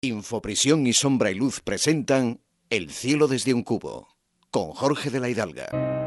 Infoprisión y Sombra y Luz presentan El cielo desde un cubo, con Jorge de la Hidalga.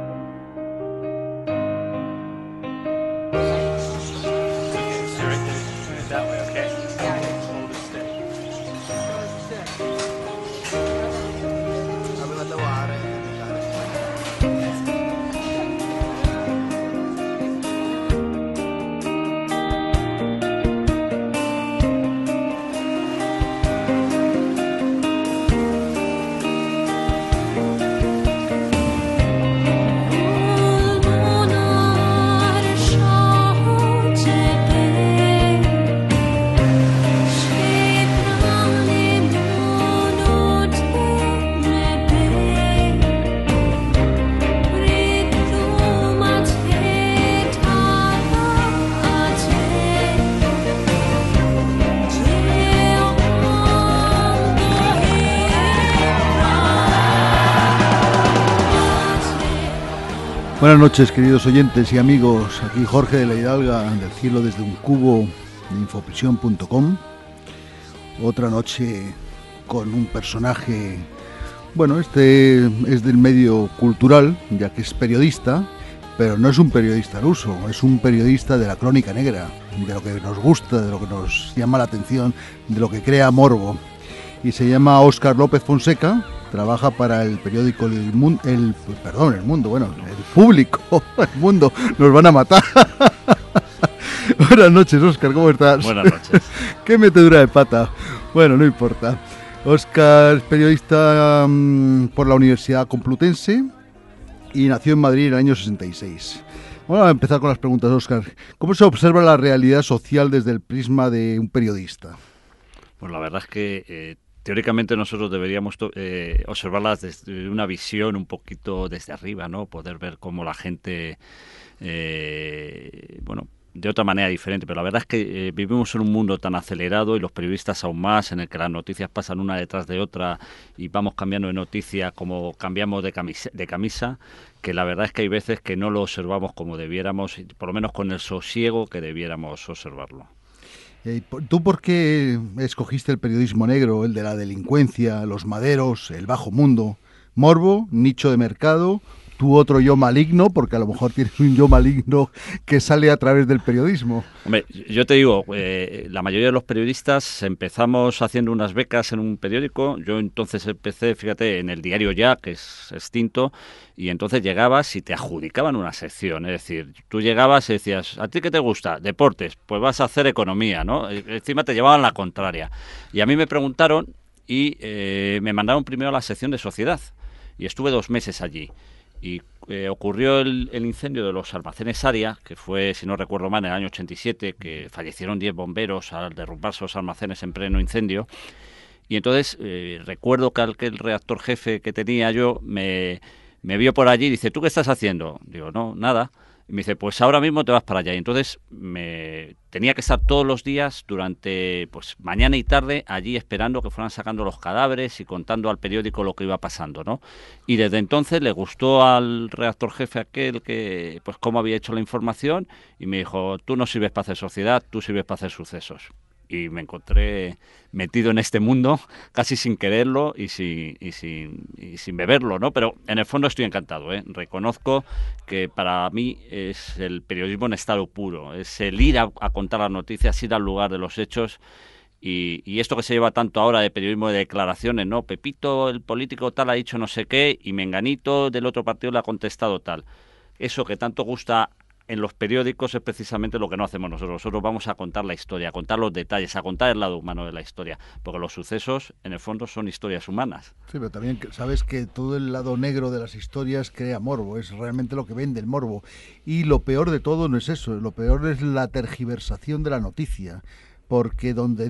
Buenas noches, queridos oyentes y amigos. Aquí Jorge de la Hidalga, del cielo desde un cubo, de infoprisión.com. Otra noche con un personaje, bueno, este es del medio cultural, ya que es periodista, pero no es un periodista al uso, es un periodista de la crónica negra, de lo que nos gusta, de lo que nos llama la atención, de lo que crea morbo. Y se llama Óscar López Fonseca. Trabaja para el periódico El Mundo, el Público, El Mundo, nos van a matar. Buenas noches, Óscar, ¿cómo estás? Buenas noches. Qué metedura de pata. Bueno, no importa. Óscar es periodista por la Universidad Complutense y nació en Madrid en el año 66. Vamos a empezar con las preguntas, Óscar. ¿Cómo se observa la realidad social desde el prisma de un periodista? Pues la verdad es que teóricamente nosotros deberíamos observarlas desde una visión un poquito desde arriba, ¿no? Poder ver cómo la gente, de otra manera diferente. Pero la verdad es que vivimos en un mundo tan acelerado y los periodistas aún más, en el que las noticias pasan una detrás de otra y vamos cambiando de noticia como cambiamos de camisa, que la verdad es que hay veces que no lo observamos como debiéramos, por lo menos con el sosiego que debiéramos observarlo. ¿Tú por qué escogiste el periodismo negro, el de la delincuencia, los maderos, el bajo mundo? Morbo, nicho de mercado, tu otro yo maligno, porque a lo mejor tienes un yo maligno que sale a través del periodismo. Hombre, yo te digo, la mayoría de los periodistas empezamos haciendo unas becas en un periódico. Yo entonces empecé, fíjate, en el diario Ya, que es extinto, y entonces llegabas y te adjudicaban una sección. Es decir, tú llegabas y decías, ¿a ti qué te gusta? Deportes, pues vas a hacer economía, ¿no? Encima te llevaban la contraria. Y a mí me preguntaron y me mandaron primero a la sección de sociedad. Y estuve 2 meses allí. Y ocurrió el incendio de los almacenes Aria, que fue, si no recuerdo mal, en el año 87, que fallecieron 10 bomberos al derrumbarse los almacenes en pleno incendio. Y entonces recuerdo que aquel redactor jefe que tenía yo me vio por allí y dice, ¿tú qué estás haciendo? Digo, no, nada. Y me dice, pues ahora mismo te vas para allá. Y entonces tenía que estar todos los días durante mañana y tarde allí esperando que fueran sacando los cadáveres y contando al periódico lo que iba pasando, ¿no? Y desde entonces le gustó al redactor jefe aquel que cómo había hecho la información y me dijo, tú no sirves para hacer sociedad, tú sirves para hacer sucesos. Y me encontré metido en este mundo casi sin quererlo y sin beberlo, ¿no? Pero en el fondo estoy encantado, ¿eh? Reconozco que para mí es el periodismo en estado puro, es el ir a contar las noticias, ir al lugar de los hechos y esto que se lleva tanto ahora de periodismo de declaraciones, ¿no? Pepito, el político tal, ha dicho no sé qué y Menganito del otro partido le ha contestado tal. Eso que tanto gusta en los periódicos es precisamente lo que no hacemos nosotros. Nosotros vamos a contar la historia, a contar los detalles, a contar el lado humano de la historia, porque los sucesos, en el fondo, son historias humanas. Sí, pero también sabes que todo el lado negro de las historias crea morbo, es realmente lo que vende el morbo. Y lo peor de todo no es eso, lo peor es la tergiversación de la noticia. Porque donde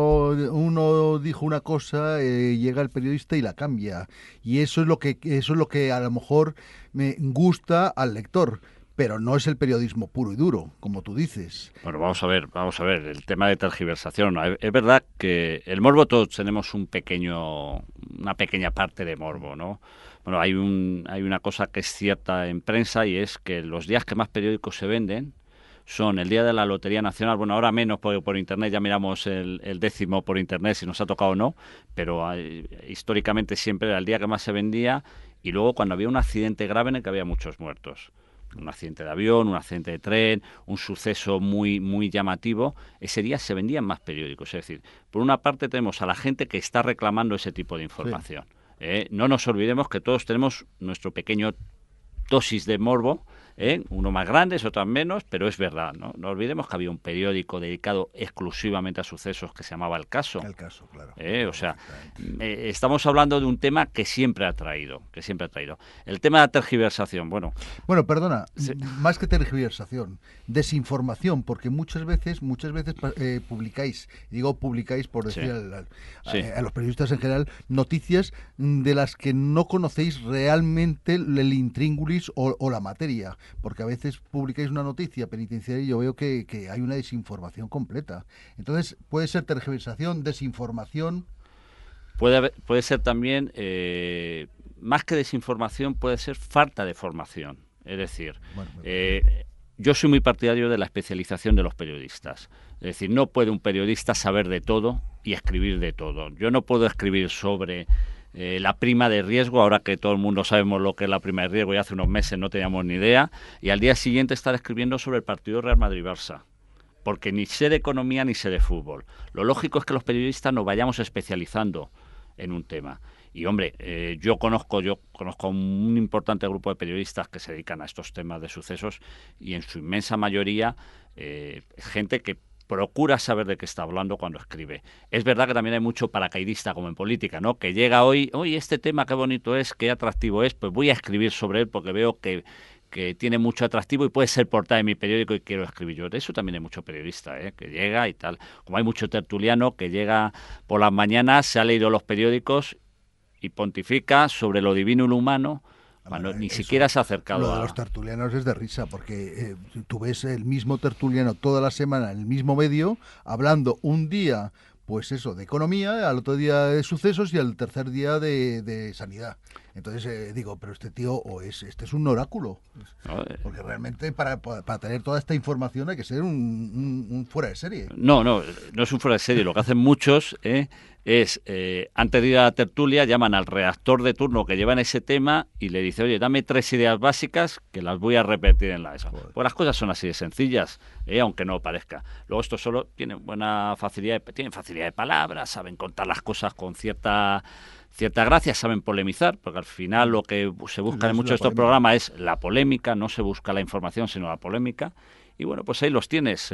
uno dijo una cosa, llega el periodista y la cambia. Y eso es lo que a lo mejor me gusta al lector. Pero no es el periodismo puro y duro, como tú dices. Bueno, vamos a ver, el tema de tergiversación. Es verdad que el morbo todos tenemos una pequeña parte de morbo, ¿no? Bueno, hay una cosa que es cierta en prensa y es que los días que más periódicos se venden, son el día de la Lotería Nacional, bueno, ahora menos porque por Internet ya miramos el décimo por Internet si nos ha tocado o no, pero históricamente siempre era el día que más se vendía, y luego cuando había un accidente grave en el que había muchos muertos. Un accidente de avión, un accidente de tren, un suceso muy llamativo, ese día se vendían más periódicos. Es decir, por una parte tenemos a la gente que está reclamando ese tipo de información. Sí. No nos olvidemos que todos tenemos nuestro pequeño dosis de morbo, uno más grandes, otros menos, pero es verdad, ¿no? No olvidemos que había un periódico dedicado exclusivamente a sucesos que se llamaba El Caso. El Caso, claro. O sea, estamos hablando de un tema que siempre ha traído, El tema de la tergiversación, bueno, perdona, más que tergiversación, desinformación, porque muchas veces publicáis, digo publicáis por decir a los periodistas en general, noticias de las que no conocéis realmente el intríngulis o la materia. Porque a veces publicáis una noticia penitenciaria y yo veo que hay una desinformación completa. Entonces, puede ser tergiversación, desinformación. Puede ser también, más que desinformación, puede ser falta de formación. Es decir, yo soy muy partidario de la especialización de los periodistas. Es decir, no puede un periodista saber de todo y escribir de todo. Yo no puedo escribir sobre la prima de riesgo, ahora que todo el mundo sabemos lo que es la prima de riesgo y hace unos meses no teníamos ni idea, y al día siguiente estar escribiendo sobre el partido Real Madrid-Barça, porque ni sé de economía ni sé de fútbol. Lo lógico es que los periodistas nos vayamos especializando en un tema. Y hombre, yo conozco a un importante grupo de periodistas que se dedican a estos temas de sucesos, y en su inmensa mayoría gente que procura saber de qué está hablando cuando escribe. Es verdad que también hay mucho paracaidista, como en política, ¿no? Que llega hoy, este tema qué bonito es, qué atractivo es, pues voy a escribir sobre él porque veo que tiene mucho atractivo y puede ser portada de mi periódico y quiero escribir yo. De eso también hay mucho periodista, que llega y tal. Como hay mucho tertuliano que llega por las mañanas, se ha leído los periódicos y pontifica sobre lo divino y lo humano, cuando ni siquiera se ha acercado lo de los tertulianos es de risa, porque tú ves el mismo tertuliano toda la semana en el mismo medio, hablando un día, pues eso, de economía, al otro día de sucesos y al tercer día de sanidad. Entonces digo, pero este tío, este es un oráculo. Porque realmente para tener toda esta información hay que ser un fuera de serie. No es un fuera de serie. Lo que hacen muchos es, antes de ir a la tertulia, llaman al redactor de turno que lleva en ese tema y le dice, oye, dame 3 ideas básicas que las voy a repetir en la ESA. Pues las cosas son así de sencillas, aunque no parezca. Luego estos solo tienen buena facilidad, tienen facilidad de palabras, saben contar las cosas con cierta gracia, saben polemizar, porque al final lo que se busca en muchos de estos programas es la polémica, no se busca la información, sino la polémica. Y bueno, pues ahí los tienes,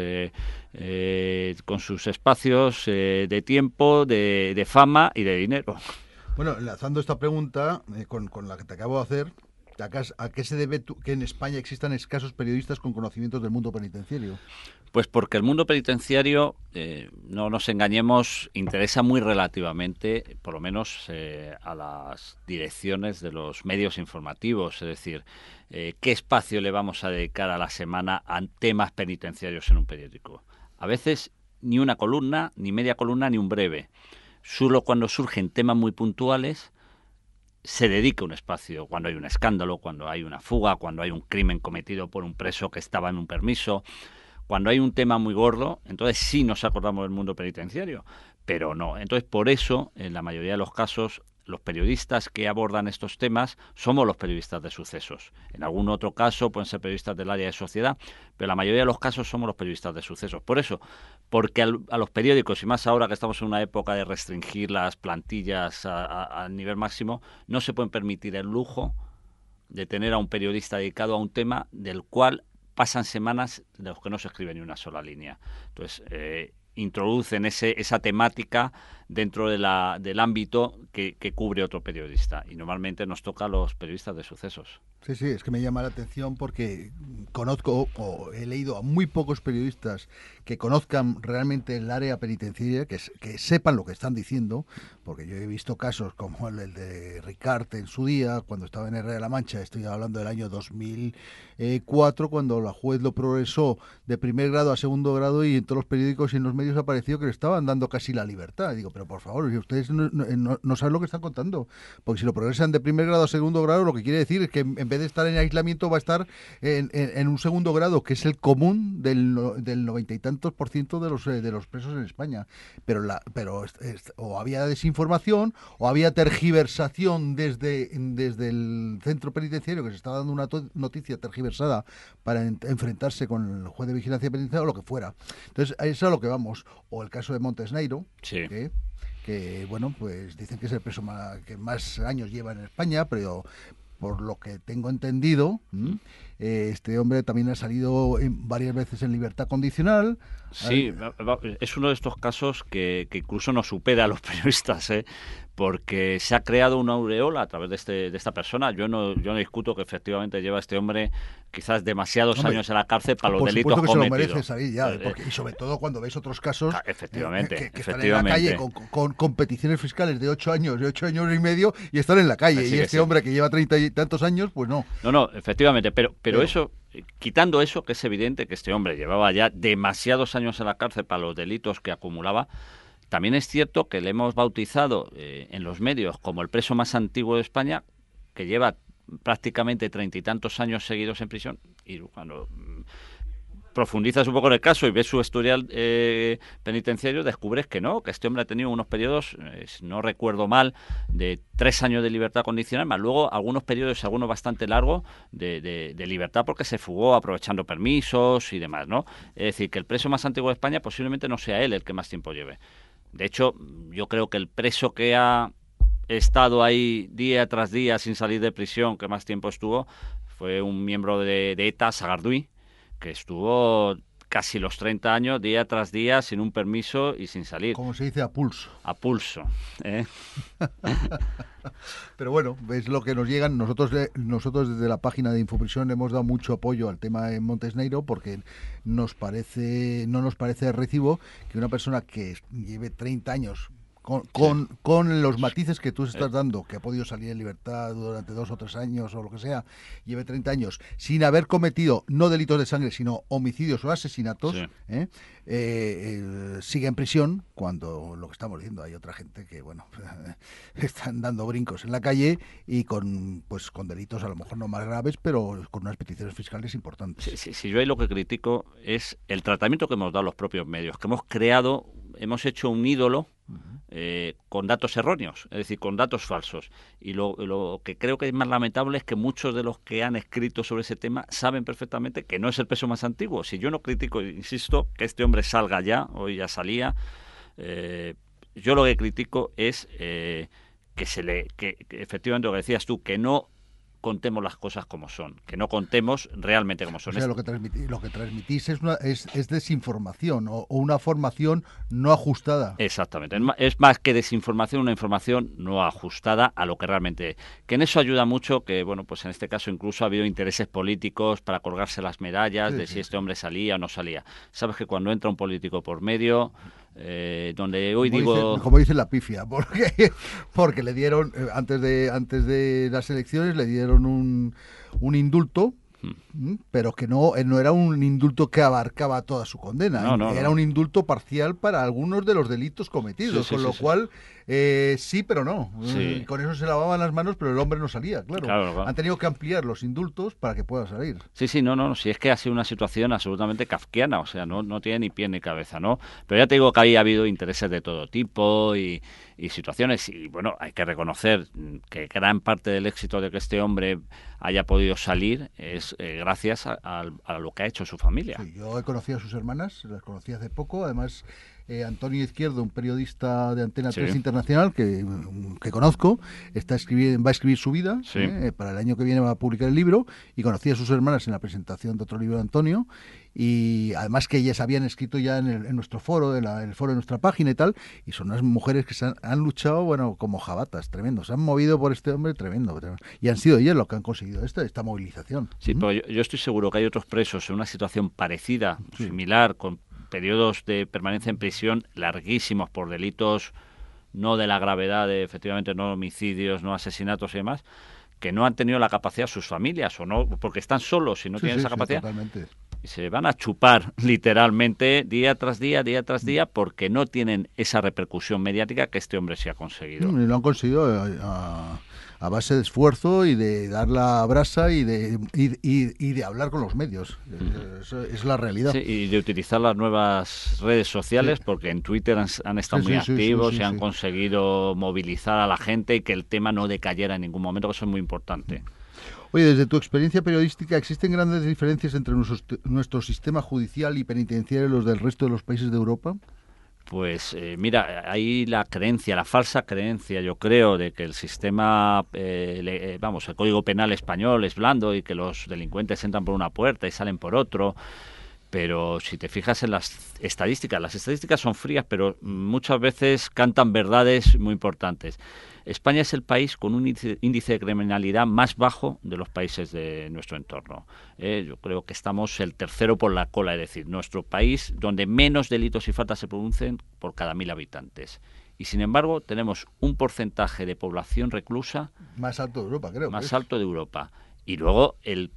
con sus espacios de tiempo, de fama y de dinero. Bueno, enlazando esta pregunta con la que te acabo de hacer, ¿a qué se debe que en España existan escasos periodistas con conocimientos del mundo penitenciario? Pues porque el mundo penitenciario, no nos engañemos, interesa muy relativamente, por lo menos a las direcciones de los medios informativos. Es decir, ¿qué espacio le vamos a dedicar a la semana a temas penitenciarios en un periódico? A veces ni una columna, ni media columna, ni un breve. Solo cuando surgen temas muy puntuales se dedica un espacio, cuando hay un escándalo, cuando hay una fuga, cuando hay un crimen cometido por un preso que estaba en un permiso. Cuando hay un tema muy gordo, entonces sí nos acordamos del mundo penitenciario, pero no. Entonces, por eso, en la mayoría de los casos, los periodistas que abordan estos temas somos los periodistas de sucesos. En algún otro caso pueden ser periodistas del área de sociedad, pero en la mayoría de los casos somos los periodistas de sucesos. Por eso, porque a los periódicos, y más ahora que estamos en una época de restringir las plantillas a nivel máximo, no se pueden permitir el lujo de tener a un periodista dedicado a un tema del cual pasan semanas de los que no se escribe ni una sola línea. Entonces, introducen esa temática dentro del ámbito que cubre otro periodista. Y normalmente nos toca a los periodistas de sucesos. Sí, es que me llama la atención porque conozco o he leído a muy pocos periodistas que conozcan realmente el área penitenciaria, que sepan lo que están diciendo, porque yo he visto casos como el de Ricard en su día, cuando estaba en Herrera de la Mancha, estoy hablando del año 2004, cuando la juez lo progresó de primer grado a segundo grado y en todos los periódicos y en los medios apareció que le estaban dando casi la libertad. Digo, pero por favor, si ustedes no saben lo que están contando, porque si lo progresan de primer grado a segundo grado, lo que quiere decir es que en vez de estar en aislamiento va a estar en un segundo grado, que es el común del 90 y tantos % de los presos en España. Pero o había desinformación o había tergiversación desde el centro penitenciario, que se estaba dando una noticia tergiversada para enfrentarse con el juez de vigilancia penitenciaria o lo que fuera. Entonces, a eso es a lo que vamos. O el caso de Montes Neiro, sí, que bueno, pues dicen que es el preso que más años lleva en España, pero por lo que tengo entendido, este hombre también ha salido varias veces en libertad condicional. Sí, es uno de estos casos que incluso nos supera a los periodistas, porque se ha creado una aureola a través de esta persona. Yo no discuto que efectivamente lleva este hombre quizás demasiados años en la cárcel para los delitos cometidos. Por supuesto que se lo merece salir ya, y sobre todo cuando ves otros casos efectivamente, que están en la calle con competiciones fiscales de 8 años, de 8 años y medio, y están en la calle. Así y este hombre que lleva 30 y tantos años, pues no. No, efectivamente, pero eso, quitando eso, que es evidente que este hombre llevaba ya demasiados años en la cárcel para los delitos que acumulaba, también es cierto que le hemos bautizado en los medios como el preso más antiguo de España, que lleva prácticamente 30 y tantos años seguidos en prisión, y cuando profundizas un poco en el caso y ves su historial penitenciario, descubres que no, que este hombre ha tenido unos periodos, no recuerdo mal, de 3 años de libertad condicional, más luego algunos periodos, algunos bastante largos, de libertad porque se fugó aprovechando permisos y demás, ¿no? Es decir, que el preso más antiguo de España posiblemente no sea él el que más tiempo lleve. De hecho, yo creo que el preso que ha estado ahí día tras día sin salir de prisión, que más tiempo estuvo, fue un miembro de ETA, Sagardui, que estuvo casi los 30 años, día tras día, sin un permiso y sin salir. Como se dice, a pulso. A pulso, Pero bueno, es lo que nos llegan. Nosotros desde la página de Infoprisión hemos dado mucho apoyo al tema de Montes Neiro, porque no nos parece de recibo que una persona que lleve 30 años con los matices que tú estás dando, que ha podido salir en libertad durante 2 o 3 años o lo que sea, lleve 30 años sin haber cometido no delitos de sangre, sino homicidios o asesinatos, sigue en prisión, cuando lo que estamos diciendo, hay otra gente que, bueno, están dando brincos en la calle y con delitos a lo mejor no más graves, pero con unas peticiones fiscales importantes. Sí, yo ahí lo que critico es el tratamiento que hemos dado los propios medios, que hemos hecho un ídolo con datos erróneos, es decir, con datos falsos. Y lo que creo que es más lamentable es que muchos de los que han escrito sobre ese tema saben perfectamente que no es el preso más antiguo. Si yo no critico, insisto, que este hombre salga ya, hoy ya salía, yo lo que critico es que efectivamente lo que decías tú, que no contemos las cosas como son, que no contemos realmente como son. O sea, lo que transmitís es desinformación o una formación no ajustada. Exactamente, es más que desinformación, una información no ajustada a lo que realmente es. Que en eso ayuda mucho que, bueno, pues en este caso incluso ha habido intereses políticos para colgarse las medallas si este hombre salía o no salía. Sabes que cuando entra un político por medio, donde hoy como dice la pifia, porque le dieron antes de las elecciones le dieron un indulto, pero que no era un indulto que abarcaba toda su condena, era un indulto parcial para algunos de los delitos cometidos, con lo cual sí, pero no. Sí. Con eso se lavaban las manos, pero el hombre no salía, claro. Han tenido que ampliar los indultos para que pueda salir. Sí, no, si es que ha sido una situación absolutamente kafkiana, o sea, no tiene ni pie ni cabeza, ¿no? Pero ya te digo que ahí ha habido intereses de todo tipo y situaciones, y bueno, hay que reconocer que gran parte del éxito de que este hombre haya podido salir es gracias a lo que ha hecho su familia. Sí, yo he conocido a sus hermanas, las conocí hace poco, además Antonio Izquierdo, un periodista de Antena 3 Internacional que conozco, va a escribir su vida, para el año que viene va a publicar el libro, y conocí a sus hermanas en la presentación de otro libro de Antonio, y además que ellas habían escrito ya en nuestro foro, en el foro de nuestra página y tal, y son unas mujeres que han luchado, bueno, como jabatas, tremendo, se han movido por este hombre, tremendo, y han sido ellas los que han conseguido esta movilización. Sí, pero yo estoy seguro que hay otros presos en una situación parecida, similar, con periodos de permanencia en prisión larguísimos por delitos no de la gravedad de, efectivamente, no homicidios, no asesinatos y demás, que no han tenido la capacidad sus familias, o no porque están solos y no tienen esa capacidad. Totalmente. y se van a chupar literalmente día tras día, porque no tienen esa repercusión mediática que este hombre sí ha conseguido. Y lo han conseguido a base de esfuerzo y de dar la brasa y de hablar con los medios. Eso es la realidad. Sí, y de utilizar las nuevas redes sociales, porque en Twitter han estado muy activos y han conseguido movilizar a la gente y que el tema no decayera en ningún momento, que eso es muy importante. Oye, desde tu experiencia periodística, ¿existen grandes diferencias entre nuestro sistema judicial y penitenciario y los del resto de los países de Europa? Pues mira, hay la falsa creencia, yo creo, de que el sistema, el Código Penal español es blando y que los delincuentes entran por una puerta y salen por otro. Pero si te fijas en las estadísticas son frías, pero muchas veces cantan verdades muy importantes. España es el país con un índice de criminalidad más bajo de los países de nuestro entorno. Yo creo que estamos el tercero por la cola, es decir, nuestro país donde menos delitos y faltas se producen por cada 1.000 habitantes. Y sin embargo tenemos un porcentaje de población reclusa más alto de Europa, creo. Más alto de Europa. Y luego el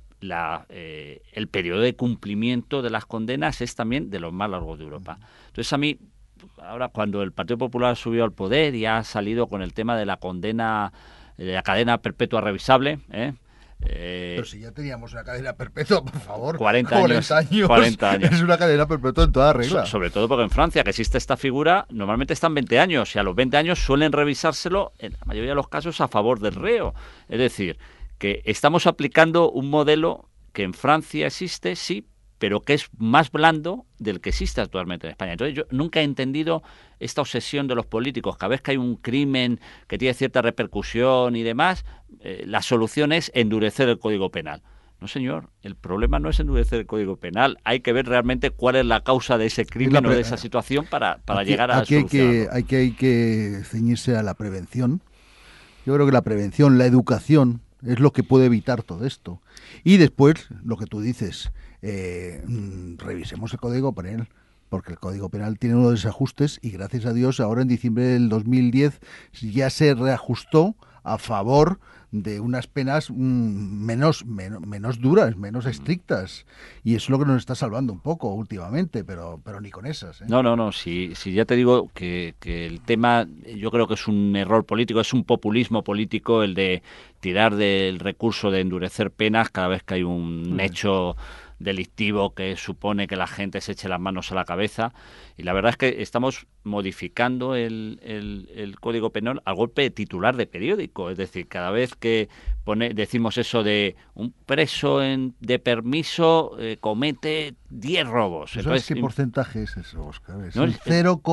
periodo de cumplimiento de las condenas es también de los más largos de Europa. Entonces a mí, ahora cuando el Partido Popular subió al poder y ha salido con el tema de la condena, de la cadena perpetua revisable, pero si ya teníamos una cadena perpetua, por favor. 40 años. Es una cadena perpetua en toda regla. Sobre todo porque en Francia, que existe esta figura, normalmente están 20 años y a los 20 años suelen revisárselo, en la mayoría de los casos, a favor del reo. Es decir, que estamos aplicando un modelo que en Francia existe, sí, pero que es más blando del que existe actualmente en España. Entonces yo nunca he entendido esta obsesión de los políticos. Cada vez que hay un crimen que tiene cierta repercusión y demás, la solución es endurecer el Código Penal. No, señor, el problema no es endurecer el Código Penal. Hay que ver realmente cuál es la causa de ese crimen o de esa situación para llegar a solucionarlo. Hay que ceñirse a la prevención. Yo creo que la prevención, la educación, es lo que puede evitar todo esto. Y después, lo que tú dices, revisemos el Código Penal, porque el Código Penal tiene unos desajustes y gracias a Dios ahora en diciembre del 2010 ya se reajustó a favor de unas penas menos duras, menos estrictas, y eso es lo que nos está salvando un poco últimamente, pero ni con esas. No, si ya te digo que el tema, yo creo que es un error político, es un populismo político el de tirar del recurso de endurecer penas cada vez que hay un hecho delictivo que supone que la gente se eche las manos a la cabeza, y la verdad es que estamos modificando el Código Penal al golpe de titular de periódico. Es decir, cada vez que decimos eso de un preso de permiso comete 10 robos. Entonces, ¿qué porcentaje es eso, Óscar? Es ¿no? el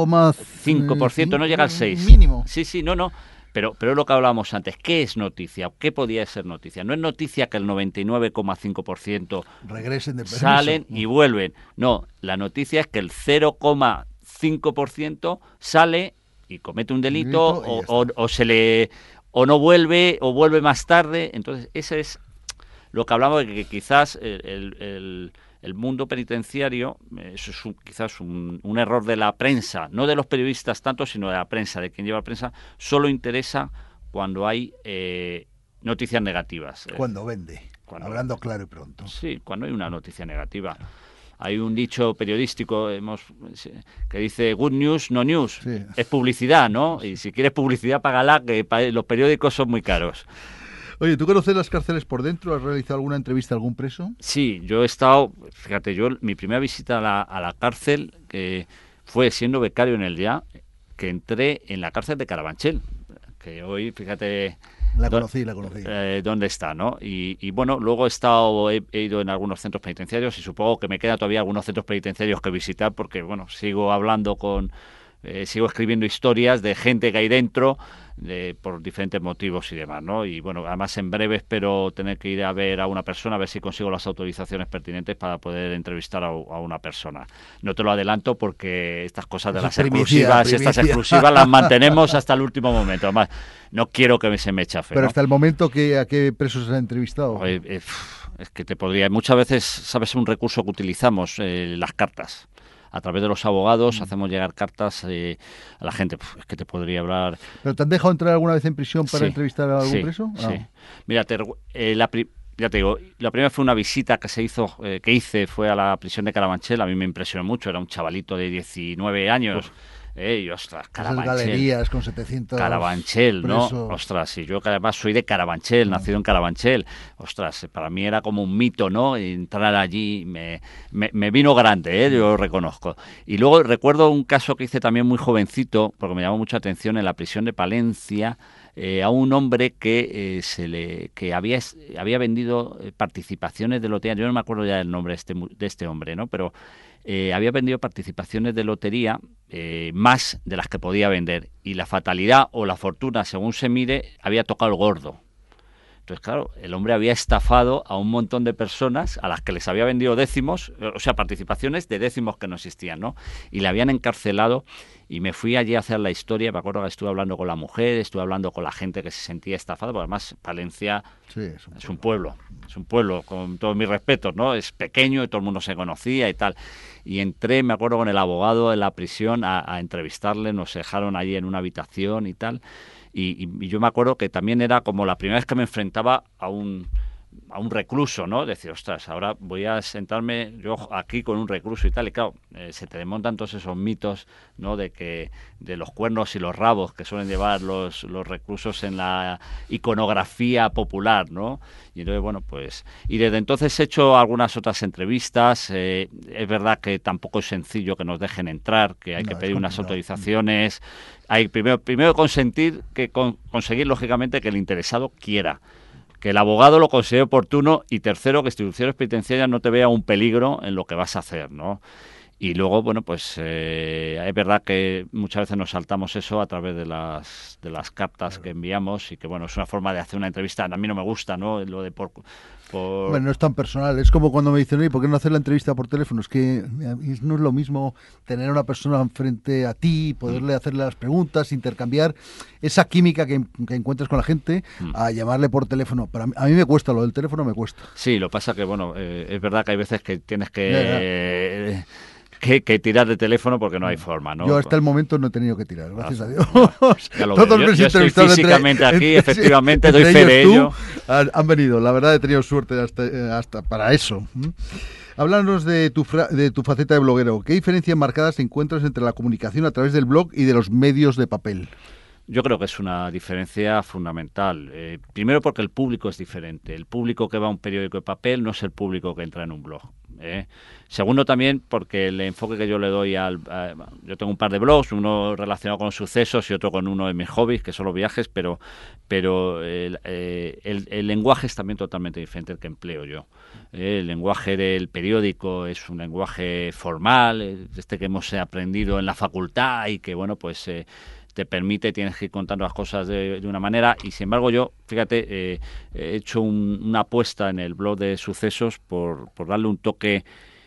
0,5%, no llega al 6%. Mínimo. Sí, no. Pero es lo que hablábamos antes. ¿Qué es noticia? ¿Qué podía ser noticia? No es noticia que el 99,5% regresen de permiso, salen y vuelven. No, la noticia es que el 0,5% sale y comete un delito o no vuelve o vuelve más tarde. Entonces, ese es lo que hablamos de que quizás el mundo penitenciario, eso es quizás un error de la prensa, no de los periodistas tanto, sino de la prensa, de quien lleva la prensa, solo interesa cuando hay noticias negativas. Cuando vende, hablando claro y pronto. Sí, cuando hay una noticia negativa. Hay un dicho periodístico que dice good news, no news. Sí. Es publicidad, ¿no? Y si quieres publicidad, págala, que los periódicos son muy caros. Oye, ¿tú conoces las cárceles por dentro? ¿Has realizado alguna entrevista a algún preso? Sí, yo he estado, fíjate, mi primera visita a la cárcel que fue siendo becario en el DIA, que entré en la cárcel de Carabanchel, que hoy, fíjate... La conocí. ¿Dónde está, no? Y bueno, luego he ido en algunos centros penitenciarios y supongo que me quedan todavía algunos centros penitenciarios que visitar porque, bueno, sigo hablando sigo escribiendo historias de gente que hay dentro por diferentes motivos y demás, ¿no? Y bueno, además en breve espero tener que ir a ver a una persona, a ver si consigo las autorizaciones pertinentes para poder entrevistar a una persona. No te lo adelanto porque estas cosas de las exclusivas, estas exclusivas las mantenemos hasta el último momento. Además, no quiero que se me chafe. Pero ¿no? hasta el momento, ¿a qué presos se ha entrevistado? Es que muchas veces, ¿sabes? Un recurso que utilizamos, las cartas. A través de los abogados hacemos llegar cartas a la gente. Es que te podría hablar... ¿Pero te han dejado entrar alguna vez en prisión para entrevistar a algún preso? Sí. Mira, ya te digo, la primera fue una visita que hice fue a la prisión de Carabanchel. A mí me impresionó mucho, era un chavalito de 19 años. Y ostras, Carabanchel. Esas galerías con 700 Carabanchel, ¿no? presos. Ostras, y yo que además soy de Carabanchel, nacido en Carabanchel. Ostras, para mí era como un mito, ¿no? Entrar allí me vino grande, yo lo reconozco. Y luego recuerdo un caso que hice también muy jovencito, porque me llamó mucha atención, en la prisión de Palencia, a un hombre que había vendido participaciones de lotería. Yo no me acuerdo ya del nombre de este hombre, ¿no? Pero había vendido participaciones de lotería más de las que podía vender, y la fatalidad o la fortuna, según se mire, había tocado el gordo. Entonces, claro, el hombre había estafado a un montón de personas a las que les había vendido décimos, o sea, participaciones de décimos que no existían, ¿no? Y le habían encarcelado, y me fui allí a hacer la historia. Me acuerdo que estuve hablando con la mujer, estuve hablando con la gente que se sentía estafada, porque además Palencia es un pueblo, con todos mis respetos, ¿no? Es pequeño y todo el mundo se conocía y tal. Y entré, me acuerdo, con el abogado de la prisión a entrevistarle, nos dejaron allí en una habitación y tal. Y yo me acuerdo que también era como la primera vez que me enfrentaba a un recluso, ¿no? Decir, ostras, ahora voy a sentarme yo aquí con un recluso y tal. Y claro, se te desmontan todos esos mitos, ¿no? De los cuernos y los rabos que suelen llevar los reclusos en la iconografía popular, ¿no? Y entonces, bueno, pues... Y desde entonces he hecho algunas otras entrevistas. Es verdad que tampoco es sencillo que nos dejen entrar, que hay que pedir unas autorizaciones. Hay primero conseguir, lógicamente, que el interesado quiera, que el abogado lo considere oportuno, y tercero, que instituciones penitenciarias no te vea un peligro en lo que vas a hacer, ¿no? Y luego, bueno, pues es verdad que muchas veces nos saltamos eso a través de las cartas que enviamos, y que, bueno, es una forma de hacer una entrevista. A mí no me gusta, ¿no? Lo de Bueno, no es tan personal. Es como cuando me dicen, oye, ¿por qué no hacer la entrevista por teléfono? Es que no es lo mismo tener a una persona frente a ti, poderle hacerle las preguntas, intercambiar esa química que encuentras con la gente, a llamarle por teléfono. A mí me cuesta, lo del teléfono me cuesta. Sí, lo pasa que, bueno, es verdad que hay veces que tienes que tirar de teléfono porque no hay forma, ¿no? Yo hasta el momento no he tenido que tirar, gracias a Dios. Ya lo veo. Yo estoy físicamente aquí, efectivamente, doy fe de ello. Han venido, la verdad he tenido suerte hasta para eso. Háblanos de tu faceta de bloguero. ¿Qué diferencias marcadas encuentras entre la comunicación a través del blog y de los medios de papel? Yo creo que es una diferencia fundamental. Primero, porque el público es diferente. El público que va a un periódico de papel no es el público que entra en un blog. Segundo, también porque el enfoque que yo le doy yo tengo un par de blogs, uno relacionado con sucesos y otro con uno de mis hobbies, que son los viajes, pero el lenguaje es también totalmente diferente al que empleo yo. El lenguaje del periódico es un lenguaje formal, que hemos aprendido en la facultad, y que, bueno, pues... te permite, tienes que ir contando las cosas de una manera, y sin embargo yo, fíjate, he hecho una apuesta en el blog de sucesos por darle un toque,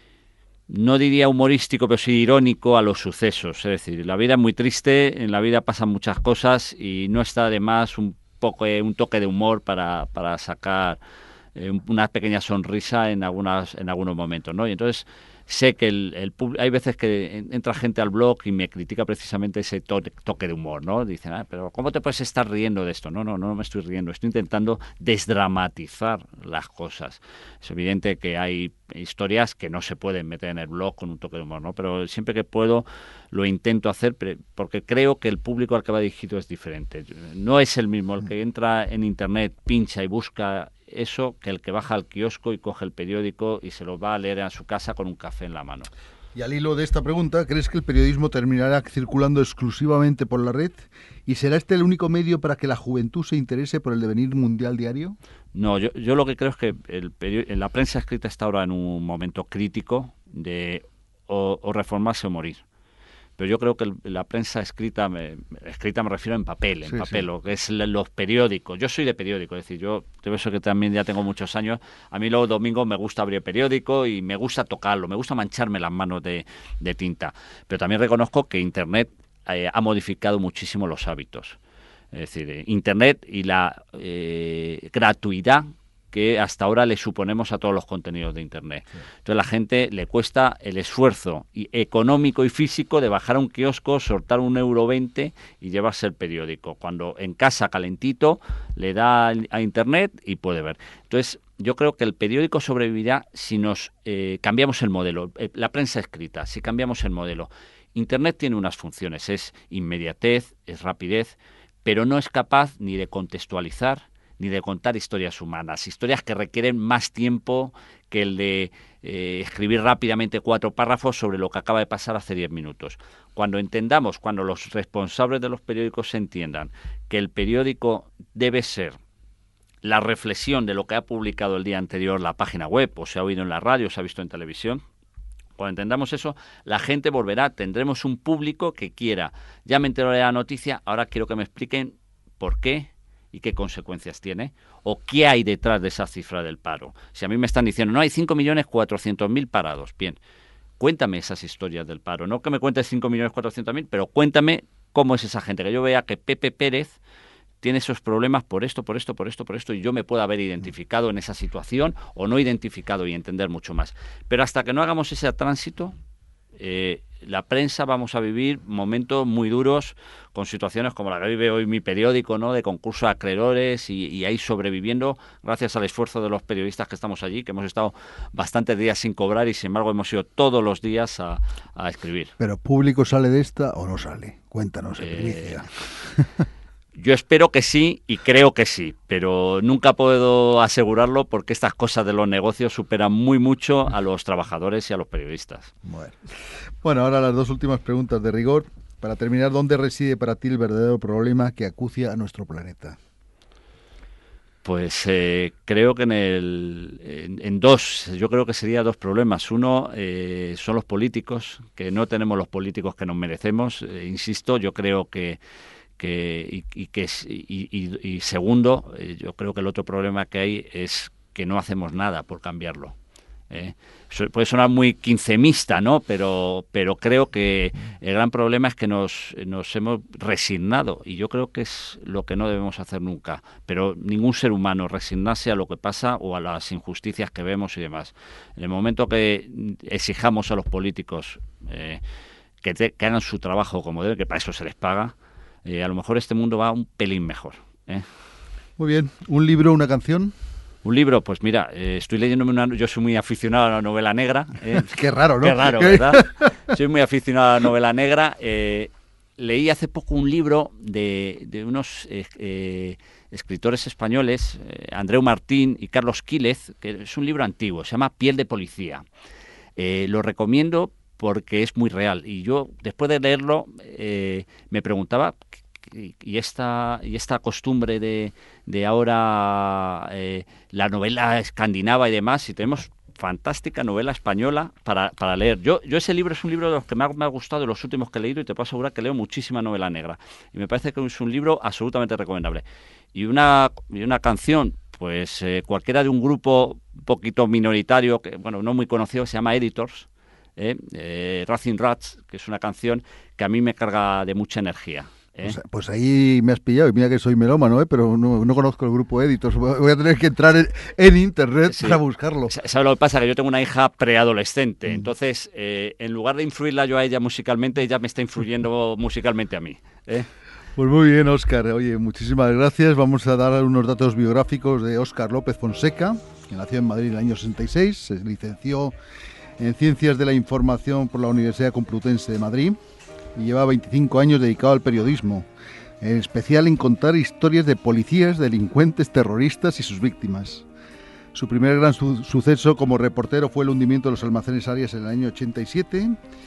no diría humorístico, pero sí irónico a los sucesos. Es decir, la vida es muy triste, en la vida pasan muchas cosas, y no está de más un toque de humor para sacar una pequeña sonrisa en algunos momentos, ¿no? Y entonces sé que hay veces que entra gente al blog y me critica precisamente ese toque de humor, ¿no? Dicen, pero ¿cómo te puedes estar riendo de esto? No me estoy riendo, estoy intentando desdramatizar las cosas. Es evidente que hay historias que no se pueden meter en el blog con un toque de humor, ¿no? Pero siempre que puedo lo intento hacer, porque creo que el público al que va dirigido es diferente. No es el mismo el que entra en internet, pincha y busca eso, que el que baja al kiosco y coge el periódico y se lo va a leer a su casa con un café en la mano. Y al hilo de esta pregunta, ¿crees que el periodismo terminará circulando exclusivamente por la red? ¿Y será este el único medio para que la juventud se interese por el devenir mundial diario? No, yo lo que creo es que la prensa escrita está ahora en un momento crítico de o reformarse o morir. Pero yo creo que la prensa escrita me refiero en papel, lo que es los periódicos. Yo soy de periódico, es decir, yo de eso que también ya tengo muchos años. A mí los domingos me gusta abrir el periódico y me gusta tocarlo, me gusta mancharme las manos de tinta. Pero también reconozco que Internet ha modificado muchísimo los hábitos. Es decir, Internet y la gratuidad que hasta ahora le suponemos a todos los contenidos de Internet. Sí. Entonces a la gente le cuesta el esfuerzo económico y físico de bajar a un kiosco, soltar €1.20 y llevarse el periódico. Cuando en casa calentito le da a Internet y puede ver. Entonces yo creo que el periódico sobrevivirá si nos cambiamos el modelo, la prensa escrita, si cambiamos el modelo. Internet tiene unas funciones, es inmediatez, es rapidez, pero no es capaz ni de contextualizar ni de contar historias humanas, historias que requieren más tiempo que el de escribir rápidamente 4 párrafos sobre lo que acaba de pasar hace 10 minutos. Cuando entendamos, cuando los responsables de los periódicos entiendan que el periódico debe ser la reflexión de lo que ha publicado el día anterior la página web, o se ha oído en la radio, o se ha visto en televisión, cuando entendamos eso, la gente volverá, tendremos un público que quiera, ya me entero de la noticia, ahora quiero que me expliquen por qué y qué consecuencias tiene, o qué hay detrás de esa cifra del paro. Si a mí me están diciendo, no, hay 5.400.000 parados, bien, cuéntame esas historias del paro, no que me cuentes 5.400.000, pero cuéntame cómo es esa gente, que yo vea que Pepe Pérez tiene esos problemas por esto, y yo me puedo haber identificado en esa situación o no identificado y entender mucho más. Pero hasta que no hagamos ese tránsito, la prensa vamos a vivir momentos muy duros con situaciones como la que vive hoy mi periódico, ¿no?, de concurso de acreedores y ahí sobreviviendo gracias al esfuerzo de los periodistas que estamos allí, que hemos estado bastantes días sin cobrar y sin embargo hemos ido todos los días a escribir. ¿Pero público sale de esta o no sale? Cuéntanos, primicia. Yo espero que sí y creo que sí, pero nunca puedo asegurarlo porque estas cosas de los negocios superan muy mucho a los trabajadores y a los periodistas. Bueno, ahora las 2 últimas preguntas de rigor. Para terminar, ¿dónde reside para ti el verdadero problema que acucia a nuestro planeta? Pues creo que en dos, yo creo que sería 2 problemas. Uno son los políticos, que no tenemos los políticos que nos merecemos. Insisto, yo creo que segundo, yo creo que el otro problema que hay es que no hacemos nada por cambiarlo. Puede sonar muy quincemista, ¿no? Pero creo que el gran problema es que nos hemos resignado y yo creo que es lo que no debemos hacer nunca. Pero ningún ser humano resignarse a lo que pasa o a las injusticias que vemos y demás. En el momento que exijamos a los políticos que hagan su trabajo como deben, que para eso se les paga, a lo mejor este mundo va un pelín mejor. Muy bien. ¿Un libro, una canción? Un libro, pues mira, estoy leyéndome yo soy muy aficionado a la novela negra. Qué raro, ¿no? Qué raro, ¿verdad? Soy muy aficionado a la novela negra. Leí hace poco un libro de unos escritores españoles, Andreu Martín y Carlos Quílez, que es un libro antiguo, se llama Piel de policía. Lo recomiendo porque es muy real. Y yo, después de leerlo, me preguntaba, ¿y esta costumbre de ahora la novela escandinava y demás, si tenemos fantástica novela española para leer? Yo ese libro es un libro de los que me ha gustado, de los últimos que he leído, y te puedo asegurar que leo muchísima novela negra. Y me parece que es un libro absolutamente recomendable. Y una canción, pues cualquiera de un grupo un poquito minoritario, que bueno, no muy conocido, se llama Editors, Racing Rats, que es una canción que a mí me carga de mucha energía. Pues ahí me has pillado, y mira que soy melómano, pero no conozco el grupo Editors. Voy a tener que entrar en internet para buscarlo. ¿Sabes lo que pasa? Que yo tengo una hija preadolescente, entonces en lugar de influirla yo a ella musicalmente, ella me está influyendo musicalmente a mí. Pues muy bien, Óscar. Oye, muchísimas gracias. Vamos a dar unos datos biográficos de Óscar López Fonseca, que nació en Madrid en el año 66, se licenció en Ciencias de la Información por la Universidad Complutense de Madrid y lleva 25 años dedicado al periodismo, en especial en contar historias de policías, delincuentes, terroristas y sus víctimas. Su primer gran suceso como reportero fue el hundimiento de los almacenes Arias en el año 87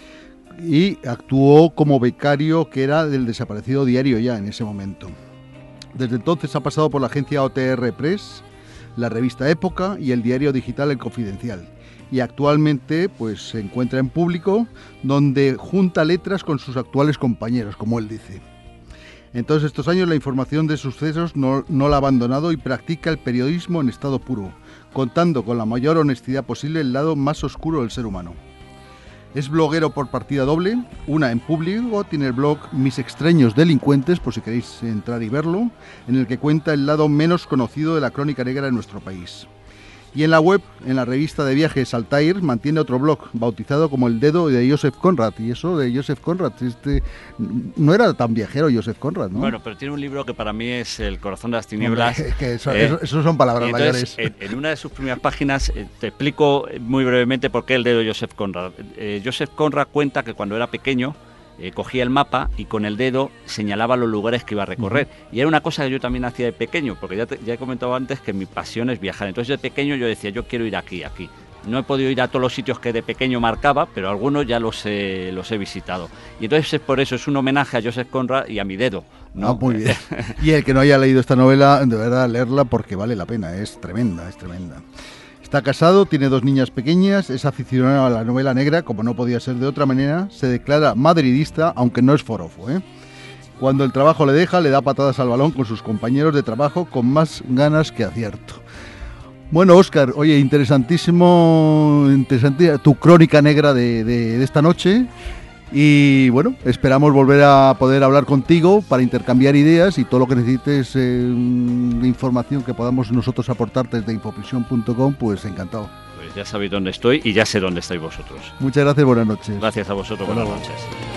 y actuó como becario, que era del desaparecido Diario Ya en ese momento. Desde entonces ha pasado por la agencia OTR Press, la revista Época y el diario digital El Confidencial. Y actualmente pues se encuentra en Público, donde junta letras con sus actuales compañeros, como él dice. En todos estos años la información de sucesos no la ha abandonado y practica el periodismo en estado puro, contando con la mayor honestidad posible el lado más oscuro del ser humano. Es bloguero por partida doble, una en Público, tiene el blog Mis Extraños Delincuentes, por si queréis entrar y verlo, en el que cuenta el lado menos conocido de la crónica negra en nuestro país. Y en la web, en la revista de viajes Altair, mantiene otro blog bautizado como El Dedo de Joseph Conrad. Y eso de Joseph Conrad, no era tan viajero Joseph Conrad, ¿no? Bueno, pero tiene un libro que para mí es El corazón de las tinieblas. Hombre, que eso son palabras mayores. En una de sus primeras páginas te explico muy brevemente por qué El Dedo de Joseph Conrad. Joseph Conrad cuenta que cuando era pequeño cogía el mapa y con el dedo señalaba los lugares que iba a recorrer. Y era una cosa que yo también hacía de pequeño, porque ya he comentado antes que mi pasión es viajar. Entonces de pequeño yo decía, yo quiero ir aquí. No he podido ir a todos los sitios que de pequeño marcaba, pero algunos ya los he visitado. Y entonces es por eso, es un homenaje a Joseph Conrad y a mi dedo, ¿no? Ah, muy bien. Y el que no haya leído esta novela, de verdad, leerla porque vale la pena, es tremenda, es tremenda. Está casado, tiene 2 niñas pequeñas, es aficionado a la novela negra, como no podía ser de otra manera, se declara madridista, aunque no es forofo, ¿eh? Cuando el trabajo le deja, le da patadas al balón con sus compañeros de trabajo con más ganas que acierto. Bueno, Óscar, oye, interesante tu crónica negra de esta noche. Y bueno, esperamos volver a poder hablar contigo para intercambiar ideas y todo lo que necesites de información que podamos nosotros aportarte desde infoprisión.com, pues encantado. Pues ya sabéis dónde estoy y ya sé dónde estáis vosotros. Muchas gracias, buenas noches. Gracias a vosotros, buenas noches.